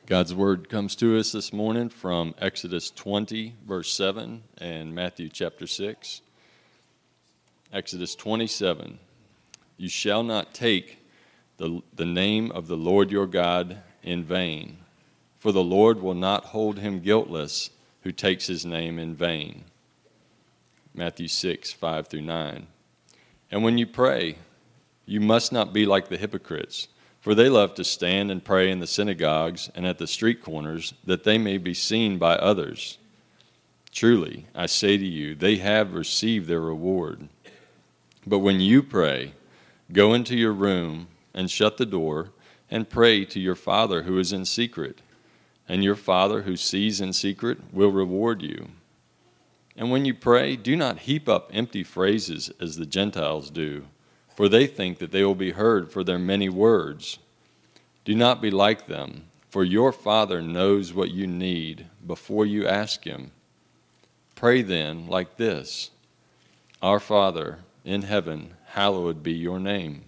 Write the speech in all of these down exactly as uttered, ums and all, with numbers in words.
God's word comes to us this morning from Exodus twenty, verse seven, and Matthew chapter six. Exodus twenty-seven, you shall not take the, the name of the Lord your God in vain, for the Lord will not hold him guiltless who takes his name in vain. Matthew six, five through nine. And when you pray, you must not be like the hypocrites, for they love to stand and pray in the synagogues and at the street corners, that they may be seen by others. Truly, I say to you, they have received their reward. But when you pray, go into your room and shut the door and pray to your Father who is in secret, and your Father who sees in secret will reward you. And when you pray, do not heap up empty phrases as the Gentiles do, for they think that they will be heard for their many words. Do not be like them, for your Father knows what you need before you ask him. Pray then like this: Our Father in heaven, hallowed be your name.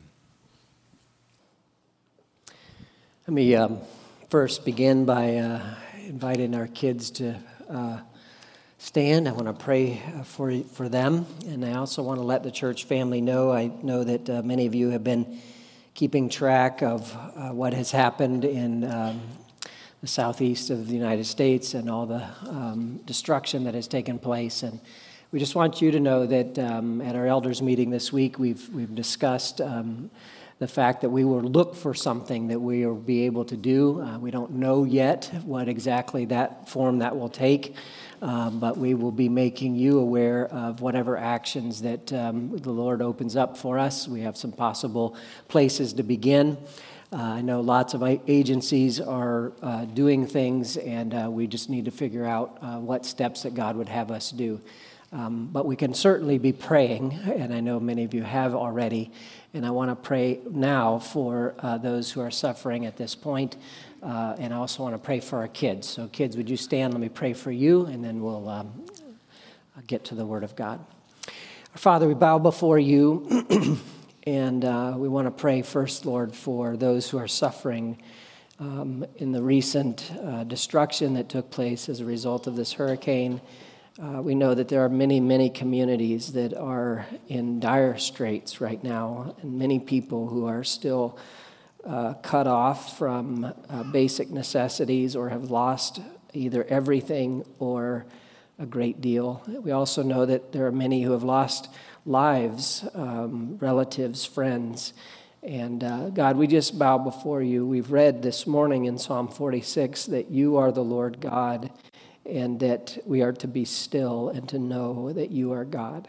Let me um, first begin by uh, inviting our kids to uh, stand. I want to pray for for them, and I also want to let the church family know. I know that uh, many of you have been keeping track of uh, what has happened in um, the southeast of the United States and all the um, destruction that has taken place. And we just want you to know that um, at our elders meeting this week, we've we've discussed um, the fact that we will look for something that we will be able to do. Uh, we don't know yet what exactly that form that will take. Um, but we will be making you aware of whatever actions that um, the Lord opens up for us. We have some possible places to begin. Uh, I know lots of agencies are uh, doing things, and uh, we just need to figure out uh, what steps that God would have us do. Um, but we can certainly be praying, and I know many of you have already, and I want to pray now for uh, those who are suffering at this point. Uh, and I also want to pray for our kids. So kids, would you stand? Let me pray for you, and then we'll um, get to the Word of God. Our Father, we bow before you, and uh, we want to pray first, Lord, for those who are suffering um, in the recent uh, destruction that took place as a result of this hurricane. Uh, we know that there are many, many communities that are in dire straits right now, and many people who are still Uh, cut off from uh, basic necessities or have lost either everything or a great deal. We also know that there are many who have lost lives, um, relatives, friends. And uh, God, we just bow before you. We've read this morning in Psalm forty-six that you are the Lord God, and that we are to be still and to know that you are God.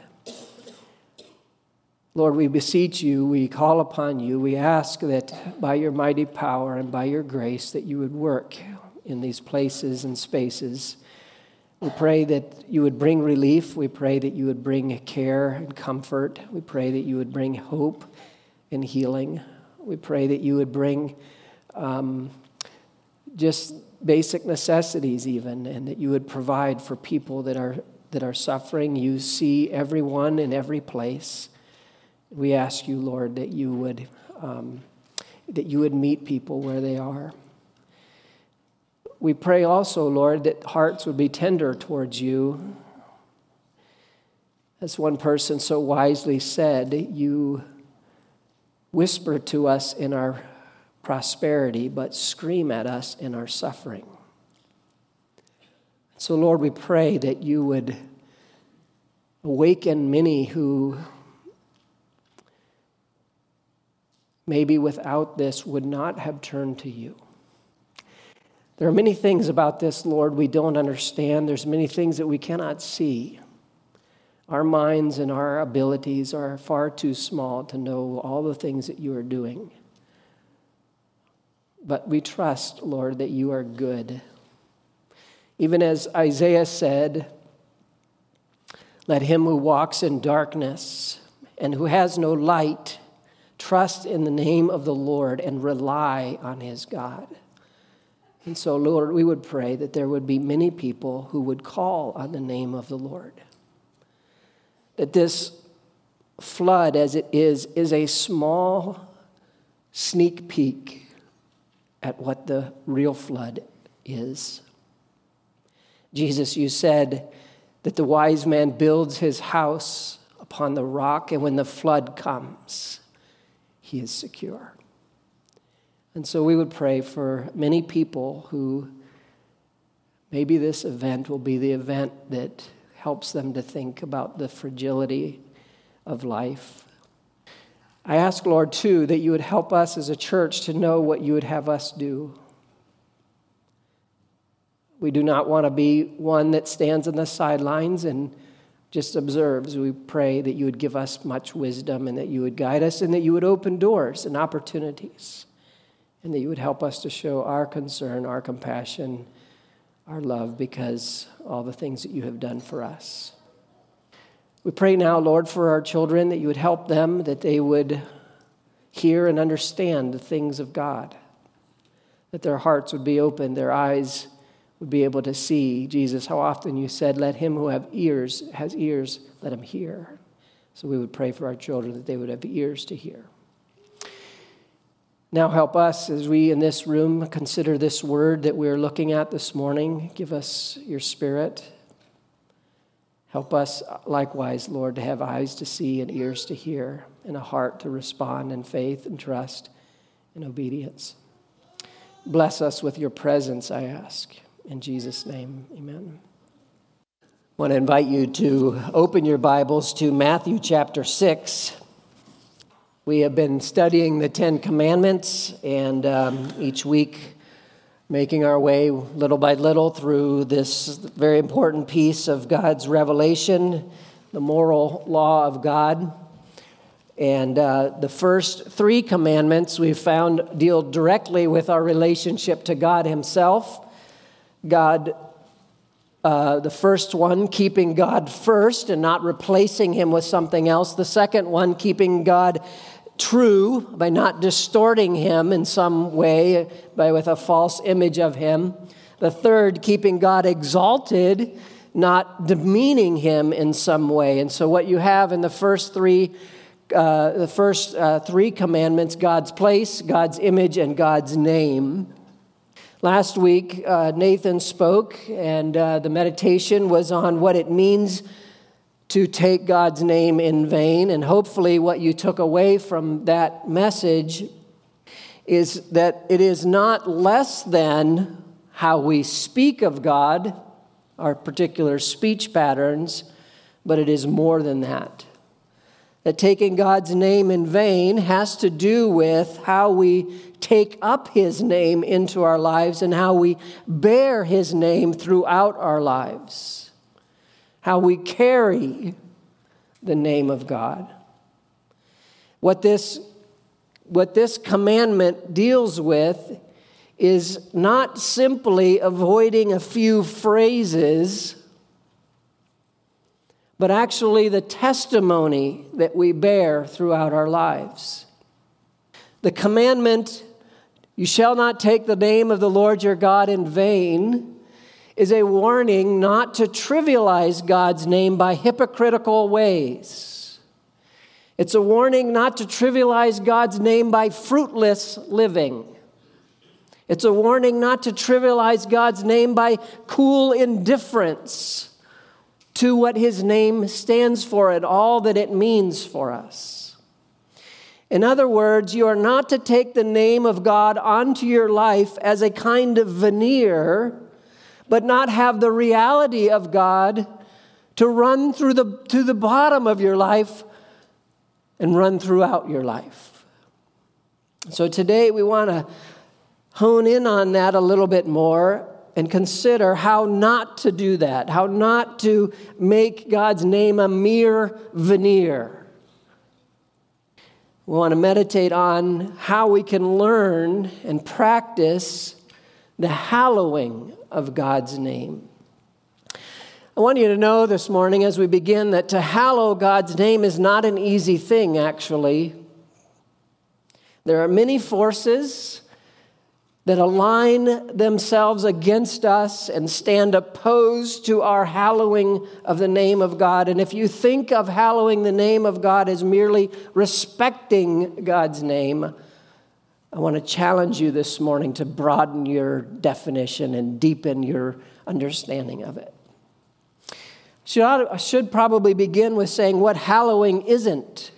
Lord, we beseech you, we call upon you, we ask that by your mighty power and by your grace that you would work in these places and spaces. We pray that you would bring relief. We pray that you would bring care and comfort. We pray that you would bring hope and healing. We pray that you would bring um, just basic necessities even, and that you would provide for people that are that are suffering. You see everyone in every place. We ask you, Lord, that you would um, that you would meet people where they are. We pray also, Lord, that hearts would be tender towards you. As one person so wisely said, you whisper to us in our prosperity, but scream at us in our suffering. So, Lord, we pray that you would awaken many who maybe without this would not have turned to you. There are many things about this, Lord, we don't understand. There's many things that we cannot see. Our minds and our abilities are far too small to know all the things that you are doing. But we trust, Lord, that you are good. Even as Isaiah said, let him who walks in darkness and who has no light trust in the name of the Lord and rely on his God. And so, Lord, we would pray that there would be many people who would call on the name of the Lord. That this flood, as it is, is a small sneak peek at what the real flood is. Jesus, you said that the wise man builds his house upon the rock, and when the flood comes, he is secure. And so we would pray for many people who maybe this event will be the event that helps them to think about the fragility of life. I ask, Lord, too, that you would help us as a church to know what you would have us do. We do not want to be one that stands on the sidelines and just observes. We pray that you would give us much wisdom and that you would guide us and that you would open doors and opportunities and that you would help us to show our concern, our compassion, our love because all the things that you have done for us. We pray now, Lord, for our children, that you would help them, that they would hear and understand the things of God, that their hearts would be open, their eyes would be able to see. Jesus, how often you said, let him who have ears, has ears, let him hear. So we would pray for our children that they would have ears to hear. Now help us as we in this room consider this word that we're looking at this morning. Give us your Spirit. Help us likewise, Lord, to have eyes to see and ears to hear and a heart to respond in faith and trust and obedience. Bless us with your presence, I ask. In Jesus' name, amen. I want to invite you to open your Bibles to Matthew chapter six. We have been studying the Ten Commandments, and um, each week making our way little by little through this very important piece of God's revelation, the moral law of God. And uh, the first three commandments we've found deal directly with our relationship to God himself. God, uh, the first one, keeping God first and not replacing him with something else. The second one, keeping God true by not distorting him in some way, by with a false image of him. The third, keeping God exalted, not demeaning him in some way. And so what you have in the first three, uh, the first uh, three commandments, God's place, God's image, and God's name. Last week, uh, Nathan spoke, and uh, the meditation was on what it means to take God's name in vain. And hopefully what you took away from that message is that it is not less than how we speak of God, our particular speech patterns, but it is more than that. That taking God's name in vain has to do with how we take up his name into our lives and how we bear his name throughout our lives. How we carry the name of God. What this, what this commandment deals with is not simply avoiding a few phrases, but actually the testimony that we bear throughout our lives. The commandment, you shall not take the name of the Lord your God in vain, is a warning not to trivialize God's name by hypocritical ways. It's a warning not to trivialize God's name by fruitless living. It's a warning not to trivialize God's name by cool indifference to what his name stands for and all that it means for us. In other words, you are not to take the name of God onto your life as a kind of veneer, but not have the reality of God to run through the, to the bottom of your life and run throughout your life. So today we want to hone in on that a little bit more and consider how not to do that, how not to make God's name a mere veneer. We want to meditate on how we can learn and practice the hallowing of God's name. I want you to know this morning as we begin that to hallow God's name is not an easy thing, actually. There are many forces that align themselves against us and stand opposed to our hallowing of the name of God. And if you think of hallowing the name of God as merely respecting God's name, I want to challenge you this morning to broaden your definition and deepen your understanding of it. So I should probably begin with saying what hallowing isn't.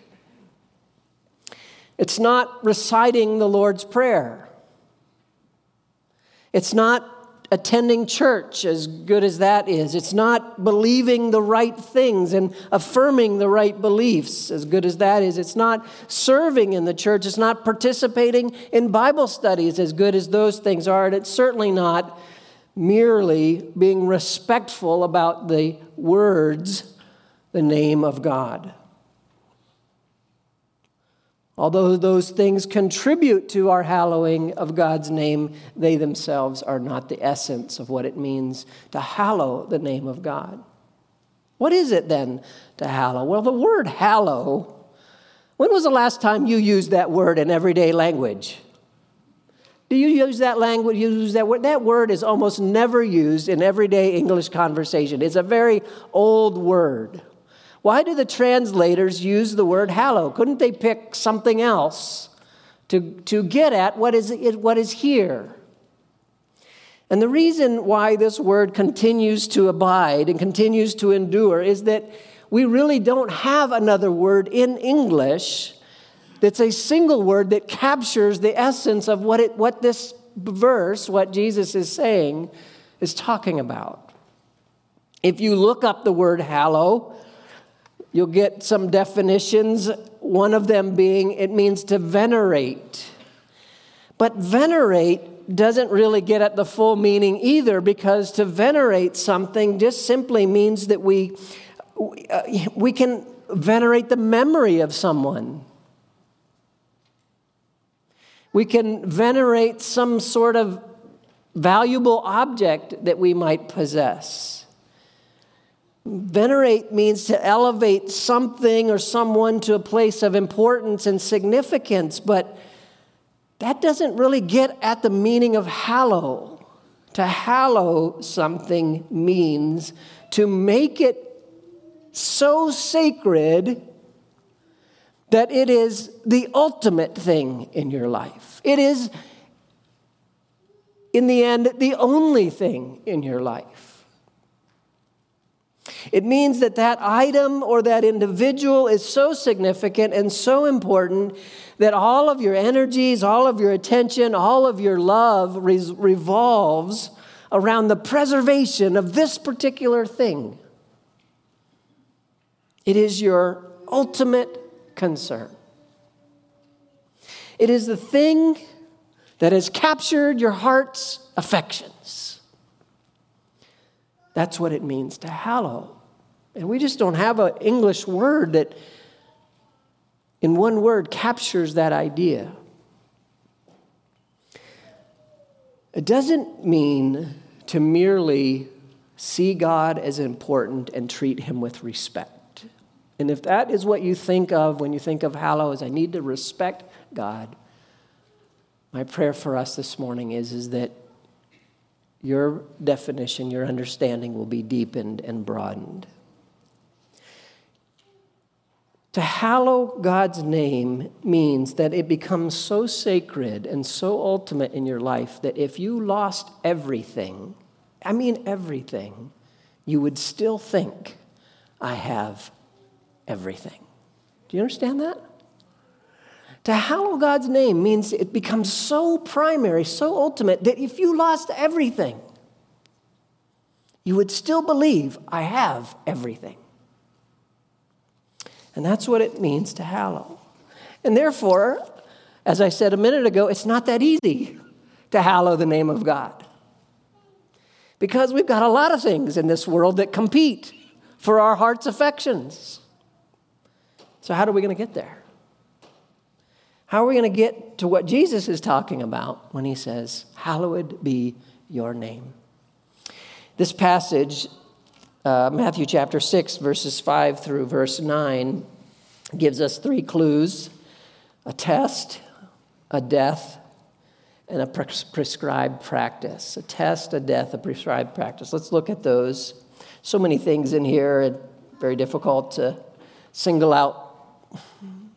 It's not reciting the Lord's Prayer. It's not attending church, as good as that is. It's not believing the right things and affirming the right beliefs, as good as that is. It's not serving in the church. It's not participating in Bible studies, as good as those things are. And it's certainly not merely being respectful about the words, the name of God. Although those things contribute to our hallowing of God's name, they themselves are not the essence of what it means to hallow the name of God. What is it then to hallow? Well, the word hallow, when was the last time you used that word in everyday language? Do you use that language, use that word? That word is almost never used in everyday English conversation. It's a very old word. Why do the translators use the word hallow? Couldn't they pick something else to, to get at what is, what is here? And the reason why this word continues to abide and continues to endure is that we really don't have another word in English that's a single word that captures the essence of what it, what this verse, what Jesus is saying, is talking about. If you look up the word hallow, you'll get some definitions, one of them being it means to venerate. But venerate doesn't really get at the full meaning either, because to venerate something just simply means that we, uh, we can venerate the memory of someone. We can venerate some sort of valuable object that we might possess. Venerate means to elevate something or someone to a place of importance and significance, but that doesn't really get at the meaning of hallow. To hallow something means to make it so sacred that it is the ultimate thing in your life. It is, in the end, the only thing in your life. It means that that item or that individual is so significant and so important that all of your energies, all of your attention, all of your love re- revolves around the preservation of this particular thing. It is your ultimate concern. It is the thing that has captured your heart's affections. That's what it means to hallow. And we just don't have an English word that in one word captures that idea. It doesn't mean to merely see God as important and treat him with respect. And if that is what you think of when you think of hallow, as I need to respect God, my prayer for us this morning is, is that your definition, your understanding will be deepened and broadened. To hallow God's name means that it becomes so sacred and so ultimate in your life that if you lost everything, I mean everything, you would still think, I have everything. Do you understand that? To hallow God's name means it becomes so primary, so ultimate, that if you lost everything, you would still believe, I have everything. And that's what it means to hallow. And therefore, as I said a minute ago, it's not that easy to hallow the name of God. Because we've got a lot of things in this world that compete for our heart's affections. So how are we going to get there? How are we going to get to what Jesus is talking about when he says, hallowed be your name? This passage, uh, Matthew chapter six, verses five through verse nine, gives us three clues: a test, a death, and a pres- prescribed practice. A test, a death, a prescribed practice. Let's look at those. So many things in here, and very difficult to single out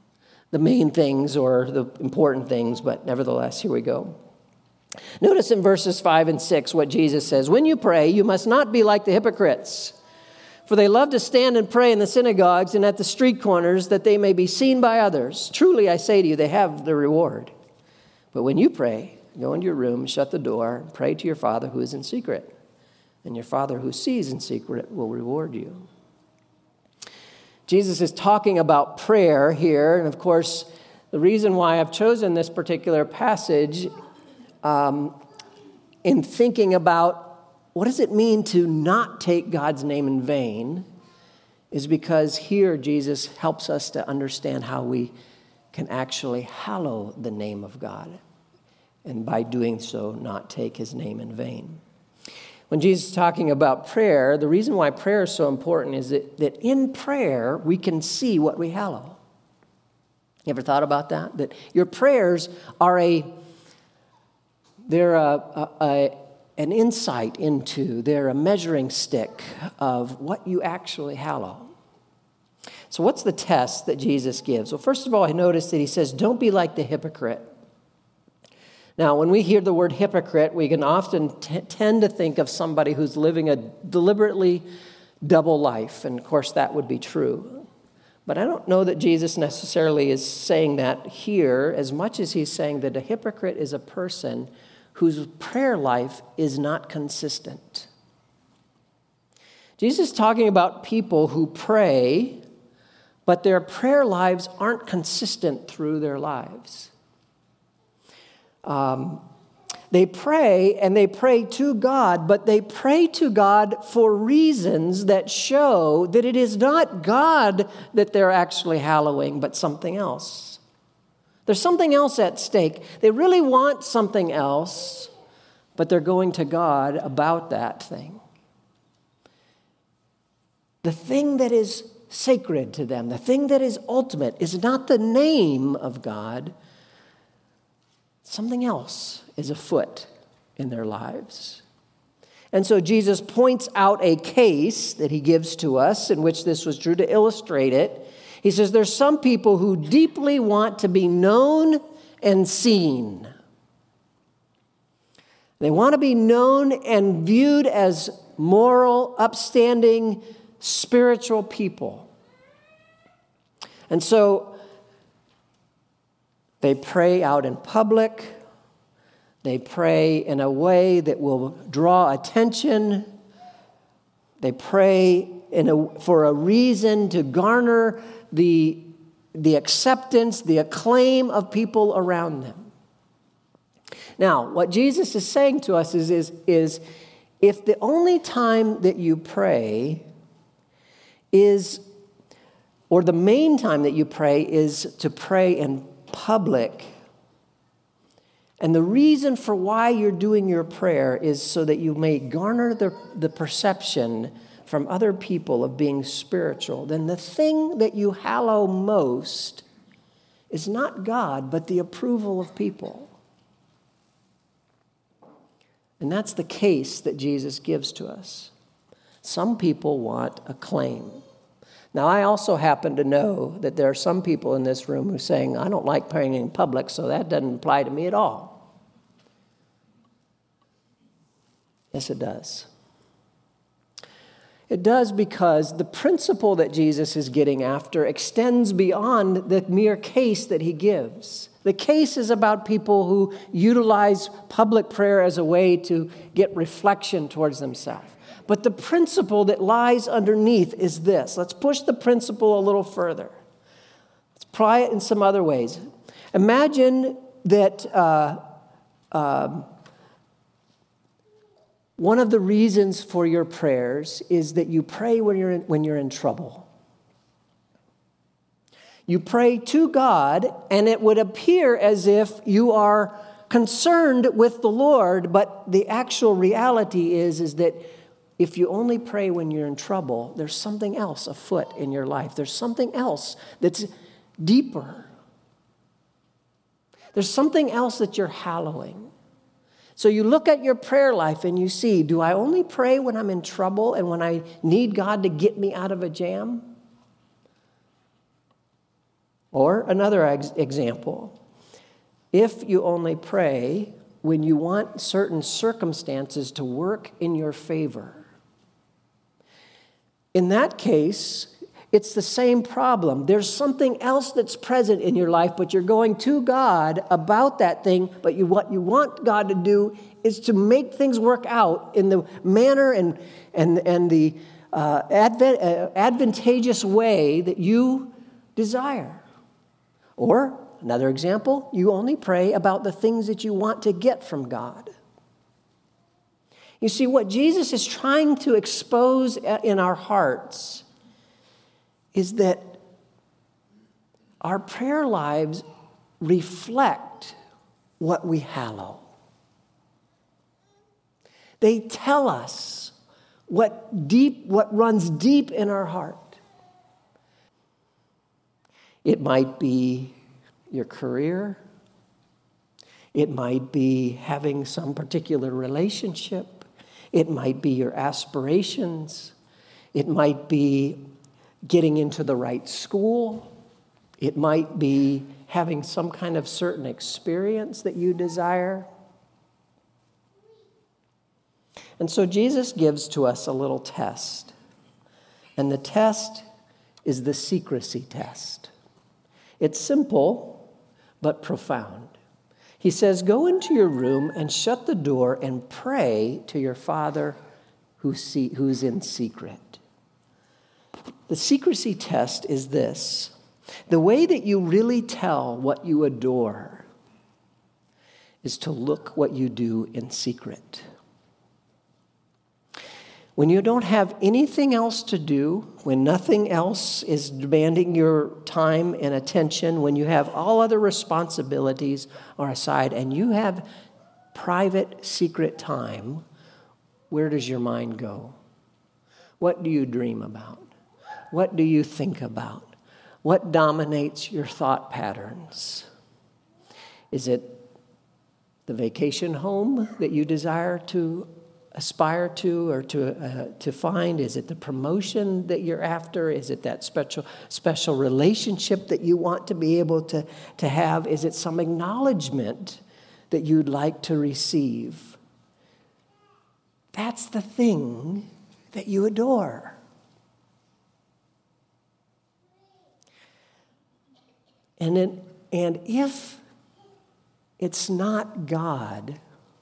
the main things or the important things, but nevertheless, here we go. Notice in verses five and six what Jesus says. When you pray, you must not be like the hypocrites, for they love to stand and pray in the synagogues and at the street corners that they may be seen by others. Truly, I say to you, they have the reward. But when you pray, go into your room, shut the door, and pray to your Father who is in secret. And your Father who sees in secret will reward you. Jesus is talking about prayer here. And of course, the reason why I've chosen this particular passage um, in thinking about what does it mean to not take God's name in vain is because here Jesus helps us to understand how we can actually hallow the name of God. And by doing so, not take his name in vain. When Jesus is talking about prayer, the reason why prayer is so important is that, that in prayer, we can see what we hallow. You ever thought about that? That your prayers are a, they're a, a, a an insight into, they're a measuring stick of what you actually hallow. So what's the test that Jesus gives? Well, first of all, I noticed that he says, don't be like the hypocrite. Now, when we hear the word hypocrite, we can often t- tend to think of somebody who's living a deliberately double life. And of course, that would be true. But I don't know that Jesus necessarily is saying that here as much as he's saying that a hypocrite is a person whose prayer life is not consistent. Jesus is talking about people who pray, but their prayer lives aren't consistent through their lives. Um, they pray, and they pray to God, but they pray to God for reasons that show that it is not God that they're actually hallowing, but something else. There's something else at stake. They really want something else, but they're going to God about that thing. The thing that is sacred to them, the thing that is ultimate, is not the name of God. Something else is afoot in their lives. And so Jesus points out a case that he gives to us in which this was true to illustrate it. He says there's some people who deeply want to be known and seen. They want to be known and viewed as moral, upstanding, spiritual people. And so they pray out in public. They pray in a way that will draw attention. They pray in a, for a reason to garner the, the acceptance, the acclaim of people around them. Now, what Jesus is saying to us is, is, is if the only time that you pray is, or the main time that you pray is to pray in public, and the reason for why you're doing your prayer is so that you may garner the, the perception from other people of being spiritual, then the thing that you hallow most is not God, but the approval of people. And that's the case that Jesus gives to us. Some people want acclaim. Now, I also happen to know that there are some people in this room who are saying, I don't like praying in public, so that doesn't apply to me at all. Yes, it does. It does because the principle that Jesus is getting after extends beyond the mere case that he gives. The case is about people who utilize public prayer as a way to get reflection towards themselves. But the principle that lies underneath is this. Let's push the principle a little further. Let's apply it in some other ways. Imagine that uh, uh, one of the reasons for your prayers is that you pray when you're in, when you're in trouble. You pray to God, and it would appear as if you are concerned with the Lord, but the actual reality is, is that if you only pray when you're in trouble, there's something else afoot in your life. There's something else that's deeper. There's something else that you're hallowing. So you look at your prayer life and you see, do I only pray when I'm in trouble and when I need God to get me out of a jam? Or another ex- example, if you only pray when you want certain circumstances to work in your favor, in that case, it's the same problem. There's something else that's present in your life, but you're going to God about that thing, but you, what you want God to do is to make things work out in the manner and, and, and the uh, advent, uh, advantageous way that you desire. Or, another example, you only pray about the things that you want to get from God. You see, what Jesus is trying to expose in our hearts is that our prayer lives reflect what we hallow. They tell us what deep, what runs deep in our heart. It might be your career. It might be having some particular relationship. It might be your aspirations. It might be getting into the right school. It might be having some kind of certain experience that you desire. And so Jesus gives to us a little test. And the test is the secrecy test. It's simple, but profound. He says, go into your room and shut the door and pray to your Father who's in secret. The secrecy test is this. The way that you really tell what you adore is to look what you do in secret. When you don't have anything else to do, when nothing else is demanding your time and attention, when you have all other responsibilities are aside, and you have private, secret time, where does your mind go? What do you dream about? What do you think about? What dominates your thought patterns? Is it the vacation home that you desire to aspire to or to uh, to find? Is it the promotion that you're after? Is it that special special relationship that you want to be able to, to have? Is it some acknowledgement that you'd like to receive? That's the thing that you adore. And it, and if it's not God,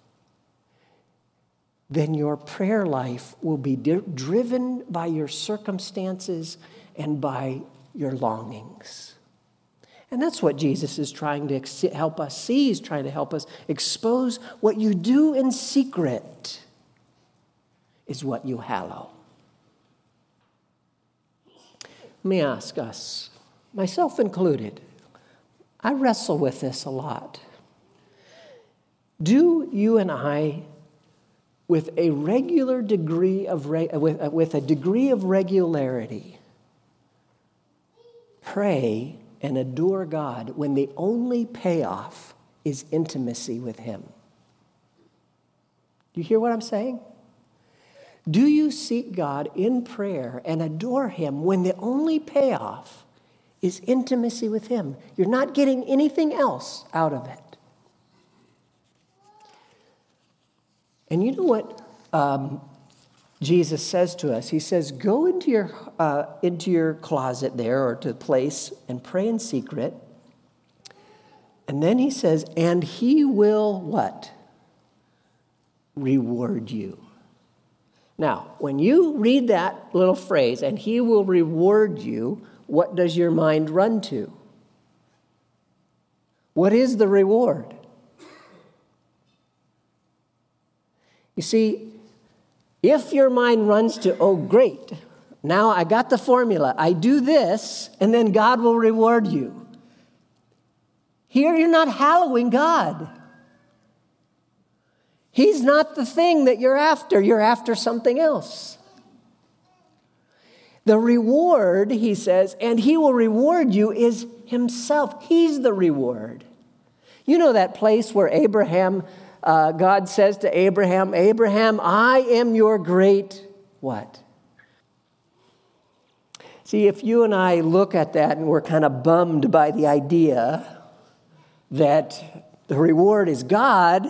then your prayer life will be di- driven by your circumstances and by your longings. And that's what Jesus is trying to ex- help us see. He's trying to help us expose what you do in secret is what you hallow. Let me ask us, myself included, I wrestle with this a lot. Do you and I, with a regular degree of re- with, uh, with a degree of regularity, pray and adore God when the only payoff is intimacy with Him? Do you hear what I'm saying? Do you seek God in prayer and adore Him when the only payoff is intimacy with Him? You're not getting anything else out of it. And you know what um, Jesus says to us? He says, go into your uh, into your closet there or to the place and pray in secret. And then he says, and He will what? Reward you. Now, when you read that little phrase, and He will reward you, what does your mind run to? What is the reward? You see, if your mind runs to, oh, great, now I got the formula. I do this, and then God will reward you. Here you're not hallowing God. He's not the thing that you're after. You're after something else. The reward, he says, and He will reward you, is Himself. He's the reward. You know that place where Abraham, uh, God says to Abraham, Abraham, I am your great what? See, if you and I look at that and we're kind of bummed by the idea that the reward is God,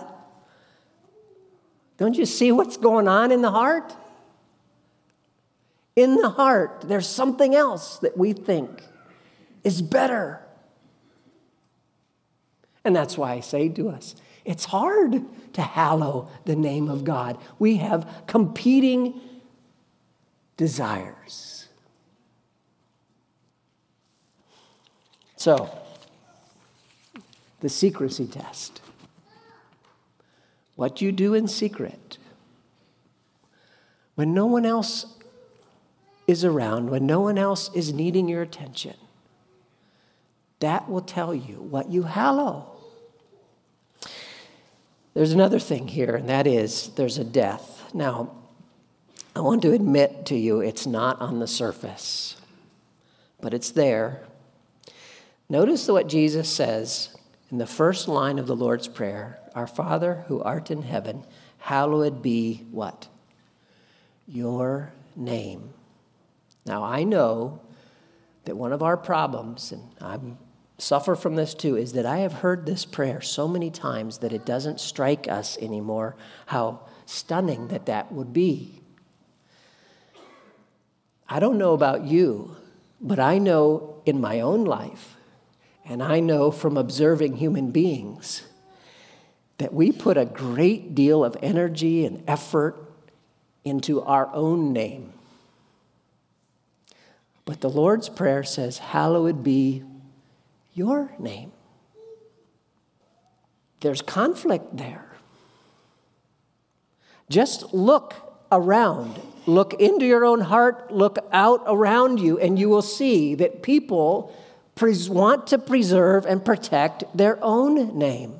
don't you see what's going on in the heart? In the heart, there's something else that we think is better. And that's why I say to us, it's hard to hallow the name of God. We have competing desires. So, the secrecy test. What you do in secret, when no one else is around, when no one else is needing your attention, that will tell you what you hallow. There's another thing here, and that is there's a death. Now, I want to admit to you it's not on the surface, but it's there. Notice what Jesus says in the first line of the Lord's Prayer. Our Father who art in heaven, hallowed be what? Your name. Now, I know that one of our problems, and I suffer from this too, is that I have heard this prayer so many times that it doesn't strike us anymore how stunning that that would be. I don't know about you, but I know in my own life, and I know from observing human beings, that we put a great deal of energy and effort into our own name. But the Lord's Prayer says, hallowed be your name. There's conflict there. Just look around. Look into your own heart. Look out around you, and you will see that people pres- want to preserve and protect their own name.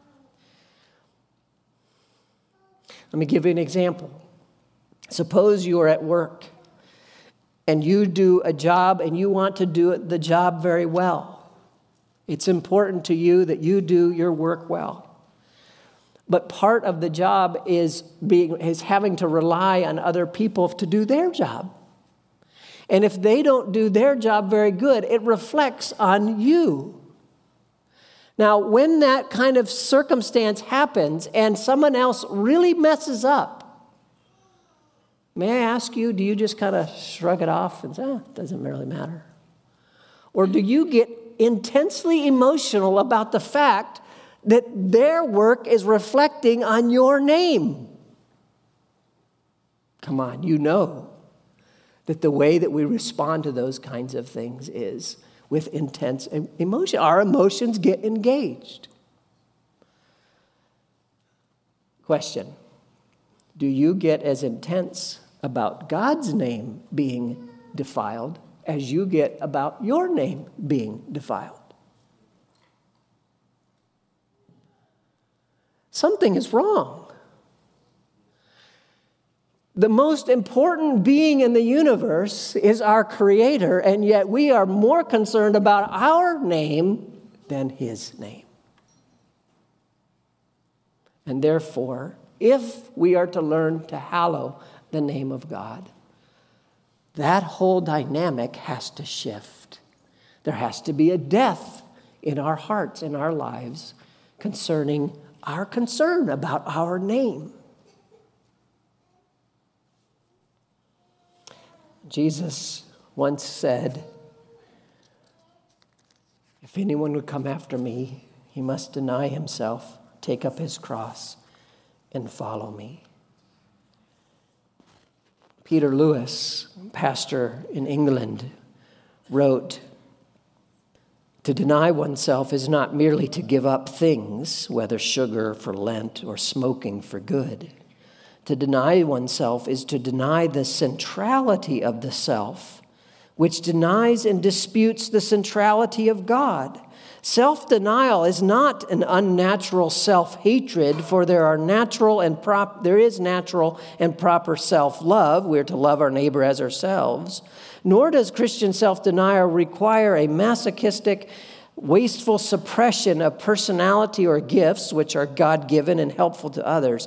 Let me give you an example. Suppose you are at work and you do a job and you want to do it, the job very well. It's important to you that you do your work well. But part of the job is being is having to rely on other people to do their job. And if they don't do their job very good, it reflects on you. Now, when that kind of circumstance happens and someone else really messes up, may I ask you, do you just kind of shrug it off and say, eh, it doesn't really matter? Or do you get intensely emotional about the fact that their work is reflecting on your name? Come on, you know that the way that we respond to those kinds of things is with intense emotion. Our emotions get engaged. Question: do you get as intense about God's name being defiled as you get about your name being defiled? Something is wrong. The most important being in the universe is our Creator, and yet we are more concerned about our name than His name. And therefore, if we are to learn to hallow the name of God, that whole dynamic has to shift. There has to be a death in our hearts, in our lives, concerning our concern about our name. Jesus once said, if anyone would come after me, he must deny himself, take up his cross, and follow me. Peter Lewis, pastor in England, wrote, to deny oneself is not merely to give up things, whether sugar for Lent or smoking for good. To deny oneself is to deny the centrality of the self, which denies and disputes the centrality of God. Self-denial is not an unnatural self-hatred, for there are natural and prop there is natural and proper self-love. We're to love our neighbor as ourselves. Nor does Christian self-denial require a masochistic, wasteful suppression of personality or gifts, which are God-given and helpful to others.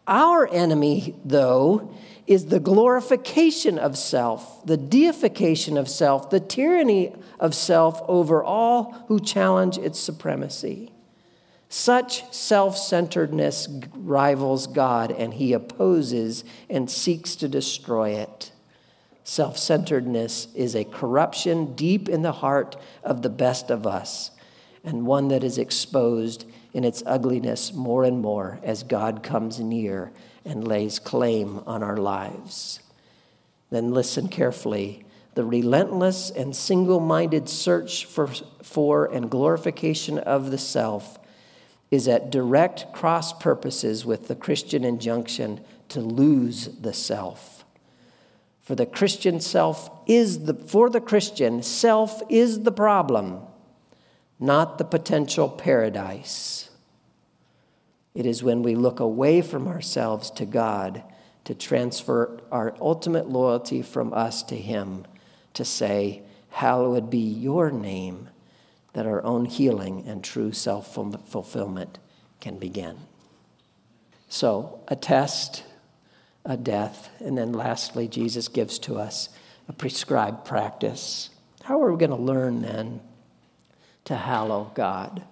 Our enemy, though, is the glorification of self, the deification of self, the tyranny of self over all who challenge its supremacy. Such self-centeredness rivals God, and he opposes and seeks to destroy it. Self-centeredness is a corruption deep in the heart of the best of us, and one that is exposed in its ugliness more and more as God comes near and lays claim on our lives. Then listen carefully. The relentless and single-minded search for, for and glorification of the self is at direct cross purposes with the Christian injunction to lose the self. For the Christian self is the, for the Christian, self is the problem, not the potential paradise. It is when we look away from ourselves to God to transfer our ultimate loyalty from us to him, to say, hallowed be your name, that our own healing and true self-fulfillment can begin. So, a test, a death, and then lastly, Jesus gives to us a prescribed practice. How are we going to learn then to hallow God?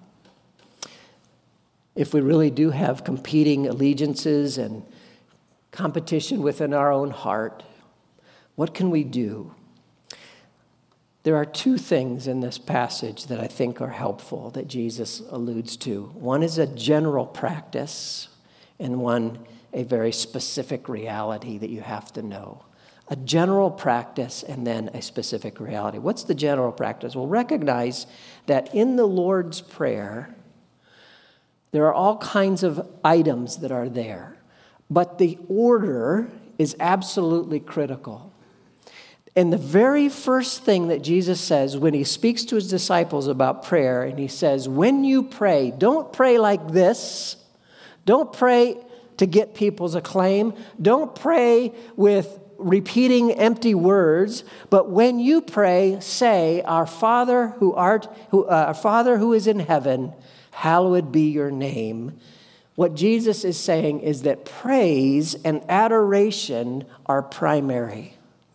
If we really do have competing allegiances and competition within our own heart, what can we do? There are two things in this passage that I think are helpful that Jesus alludes to. One is a general practice, and one a very specific reality that you have to know. A general practice and then a specific reality. What's the general practice? Well, recognize that in the Lord's Prayer, there are all kinds of items that are there, but the order is absolutely critical. And the very first thing that Jesus says when he speaks to his disciples about prayer, and he says, when you pray, don't pray like this. Don't pray to get people's acclaim. Don't pray with repeating empty words. But when you pray, say, Our Father who art, who, uh, our Father who is in heaven, hallowed be your name. What Jesus is saying is that praise and adoration are primary.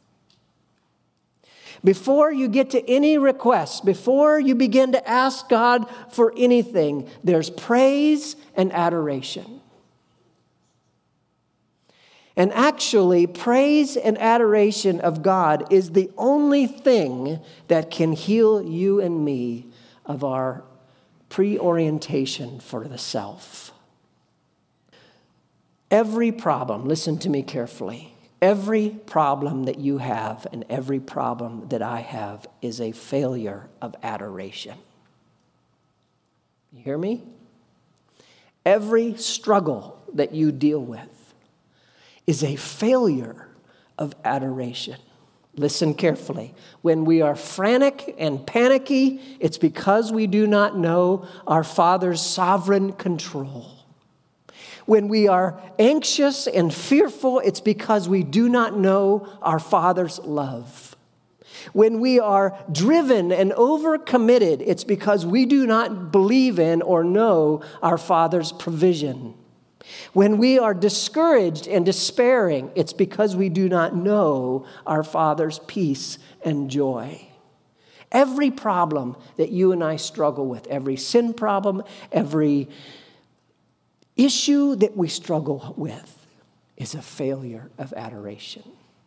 Before you get to any request, before you begin to ask God for anything, there's praise and adoration. And actually, praise and adoration of God is the only thing that can heal you and me of our pre-orientation for the self. Every problem, listen to me carefully, every problem that you have and every problem that I have is a failure of adoration. You hear me? Every struggle that you deal with is a failure of adoration. Listen carefully. When we are frantic and panicky, it's because we do not know our Father's sovereign control. When we are anxious and fearful, it's because we do not know our Father's love. When we are driven and overcommitted, it's because we do not believe in or know our Father's provision. When we are discouraged and despairing, it's because we do not know our Father's peace and joy. Every problem that you and I struggle with, every sin problem, every issue that we struggle with is a failure of adoration.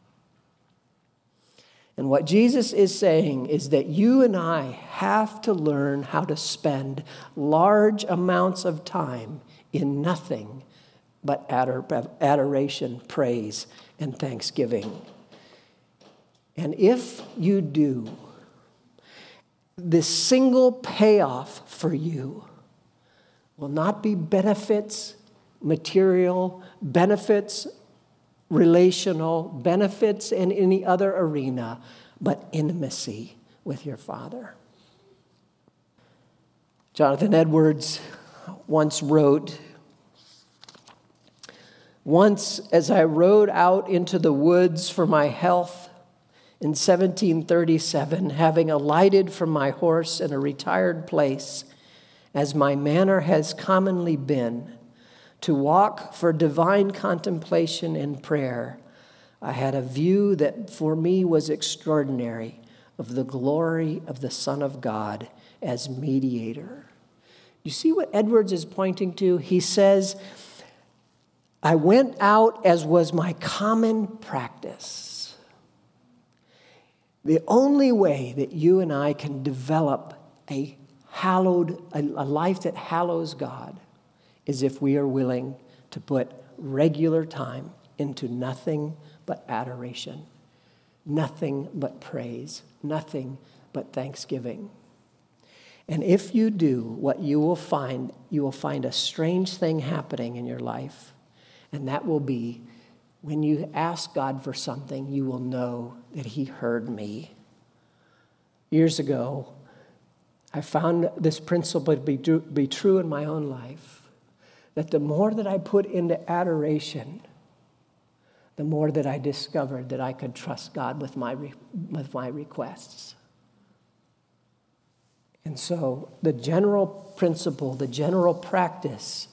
And what Jesus is saying is that you and I have to learn how to spend large amounts of time in nothing but adoration, praise, and thanksgiving. And if you do, this single payoff for you will not be benefits, material, benefits, relational, benefits in any other arena, but intimacy with your Father. Jonathan Edwards once wrote, "Once as I rode out into the woods for my health in seventeen thirty-seven, having alighted from my horse in a retired place, as my manner has commonly been, to walk for divine contemplation and prayer, I had a view that for me was extraordinary of the glory of the Son of God as mediator. You see what Edwards is pointing to? He says, I went out as was my common practice. The only way that you and I can develop a hallowed, a, a life that hallows God is if we are willing to put regular time into nothing but adoration, nothing but praise, nothing but thanksgiving. And if you do, what you will find, you will find a strange thing happening in your life. And that will be when you ask God for something, you will know that he heard me. Years ago, I found this principle to be, be true in my own life, that the more that I put into adoration, the more that I discovered that I could trust God with my, with my requests. And so the general principle, the general practice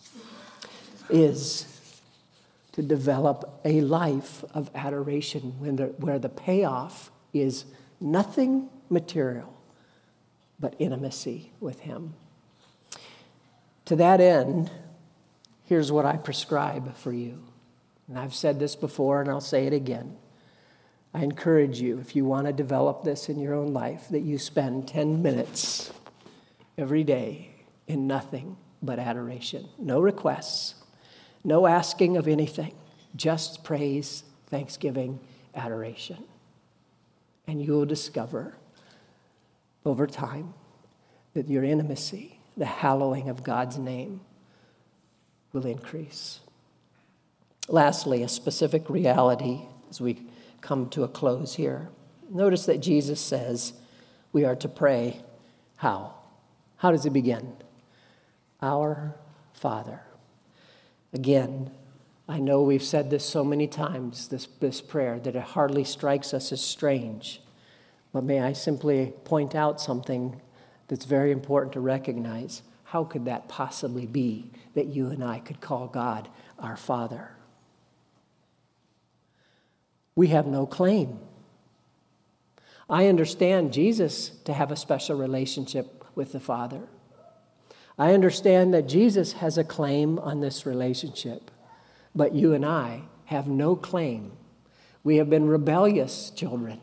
is to develop a life of adoration when the, where the payoff is nothing material but intimacy with him. To that end, here's what I prescribe for you. And I've said this before and I'll say it again. I encourage you, if you want to develop this in your own life, that you spend ten minutes every day in nothing but adoration. No requests, no asking of anything, just praise, thanksgiving, adoration. And you will discover over time that your intimacy, the hallowing of God's name, will increase. Lastly, a specific reality as we come to a close here. Notice that Jesus says we are to pray how? How does it begin? Our Father. Again, I know we've said this so many times, this, this prayer, that it hardly strikes us as strange. But may I simply point out something that's very important to recognize. How could that possibly be that you and I could call God our Father? We have no claim. I understand Jesus to have a special relationship with the Father. I understand that Jesus has a claim on this relationship, but you and I have no claim. We have been rebellious children.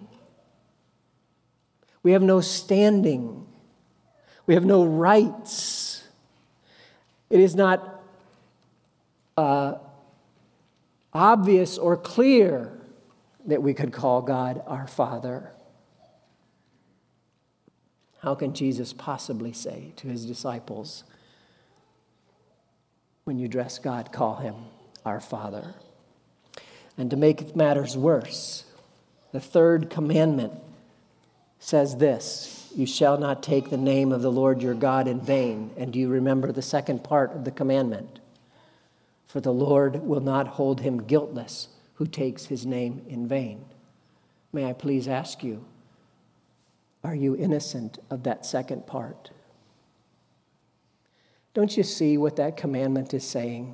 We have no standing. We have no rights. It is not uh, obvious or clear that we could call God our Father. How can Jesus possibly say to his disciples, when you address God, call him our Father? And to make matters worse, the third commandment says this, you shall not take the name of the Lord your God in vain. And do you remember the second part of the commandment? For the Lord will not hold him guiltless who takes his name in vain. May I please ask you, are you innocent of that second part? Don't you see what that commandment is saying?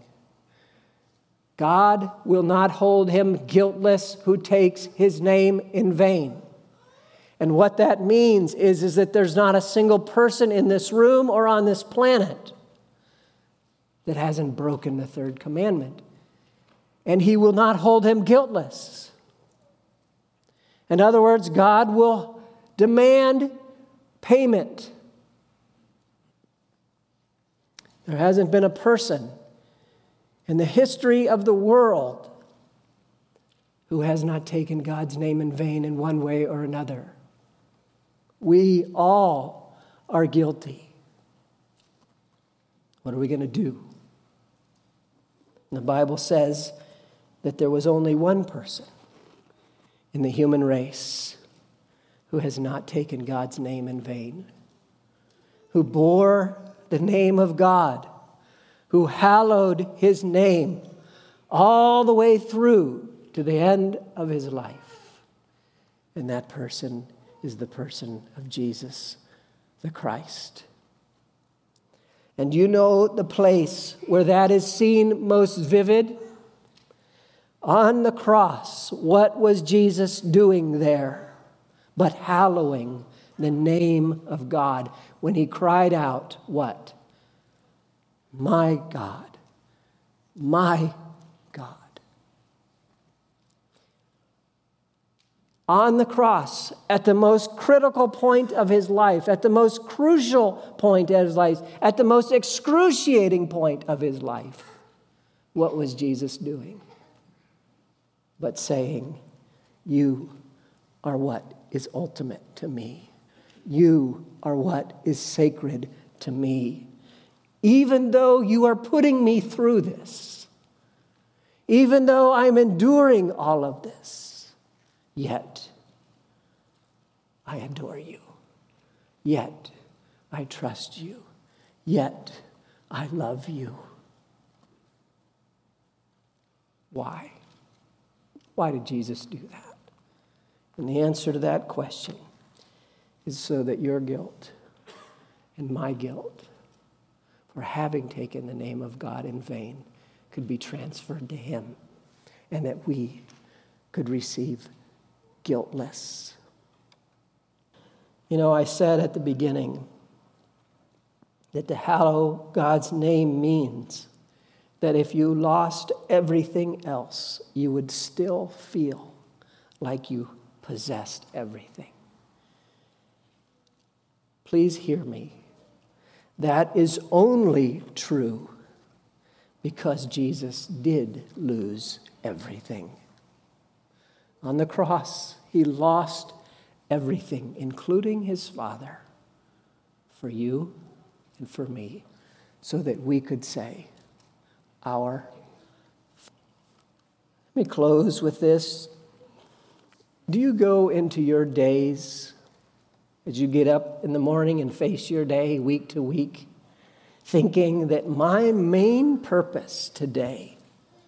God will not hold him guiltless who takes his name in vain. And what that means is, is that there's not a single person in this room or on this planet that hasn't broken the third commandment. And he will not hold him guiltless. In other words, God will demand payment. There hasn't been a person in the history of the world who has not taken God's name in vain in one way or another. We all are guilty. What are we going to do? The Bible says that there was only one person in the human race who has not taken God's name in vain, who bore the name of God, who hallowed his name all the way through to the end of his life. And that person is the person of Jesus, the Christ. And you know the place where that is seen most vivid? On the cross, what was Jesus doing there but hallowing the name of God when he cried out, what? My God, my God. On the cross, at the most critical point of his life, at the most crucial point of his life, at the most excruciating point of his life, what was Jesus doing? But saying, you are what is ultimate to me. You are what is sacred to me. Even though you are putting me through this, even though I'm enduring all of this, yet I adore you. Yet I trust you. Yet I love you. Why? Why did Jesus do that? And the answer to that question is so that your guilt and my guilt for having taken the name of God in vain could be transferred to him, and that we could receive guiltless. You know, I said at the beginning that to hallow God's name means that if you lost everything else, you would still feel like you possessed everything. Please hear me. That is only true because Jesus did lose everything. On the cross, he lost everything, including his Father, for you and for me, so that we could say, our. Let me close with this. Do you go into your days as you get up in the morning and face your day week to week, thinking that my main purpose today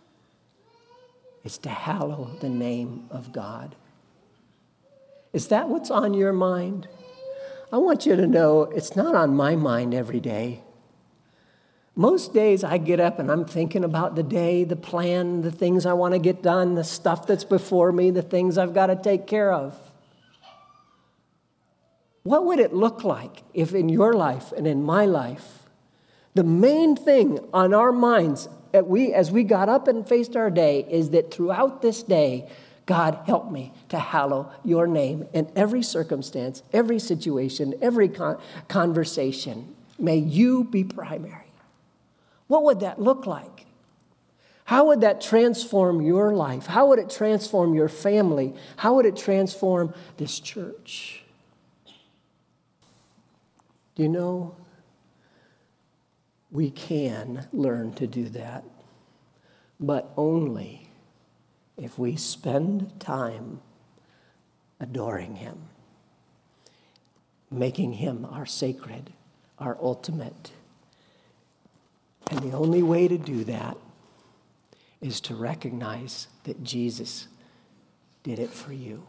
is to hallow the name of God? Is that what's on your mind? I want you to know it's not on my mind every day. Most days I get up and I'm thinking about the day, the plan, the things I want to get done, the stuff that's before me, the things I've got to take care of. What would it look like if in your life and in my life, the main thing on our minds as we, as we got up and faced our day is that throughout this day, God, help me to hallow your name in every circumstance, every situation, every con- conversation. May you be primary. What would that look like? How would that transform your life? How would it transform your family? How would it transform this church? Do you know, we can learn to do that, but only if we spend time adoring him, making him our sacred, our ultimate. And the only way to do that is to recognize that Jesus did it for you.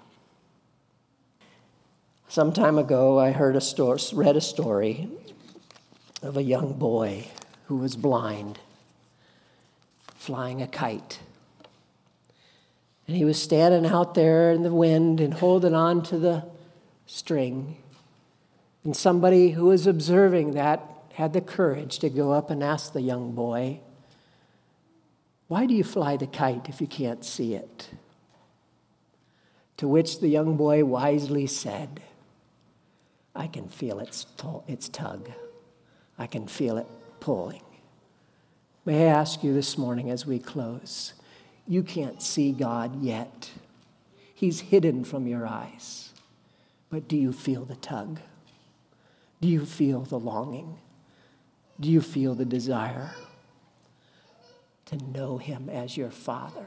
Some time ago, I heard a story, read a story of a young boy who was blind, flying a kite. And he was standing out there in the wind and holding on to the string. And somebody who was observing that had the courage to go up and ask the young boy, "Why do you fly the kite if you can't see it?" To which the young boy wisely said, "I can feel its, t- its tug. I can feel it pulling." May I ask you this morning as we close, you can't see God yet. He's hidden from your eyes. But do you feel the tug? Do you feel the longing? Do you feel the desire to know him as your Father?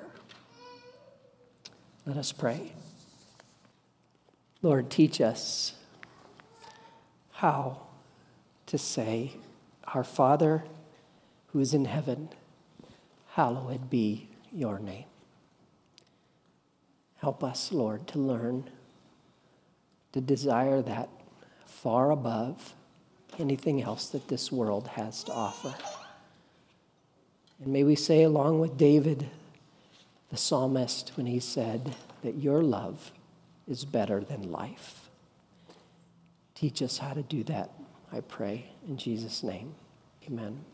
Let us pray. Lord, teach us how to say, "Our Father who is in heaven, hallowed be your name." Help us, Lord, to learn to desire that far above anything else that this world has to offer. And may we say, along with David, the psalmist, when he said that your love is better than life. Teach us how to do that, I pray. In Jesus' name, amen.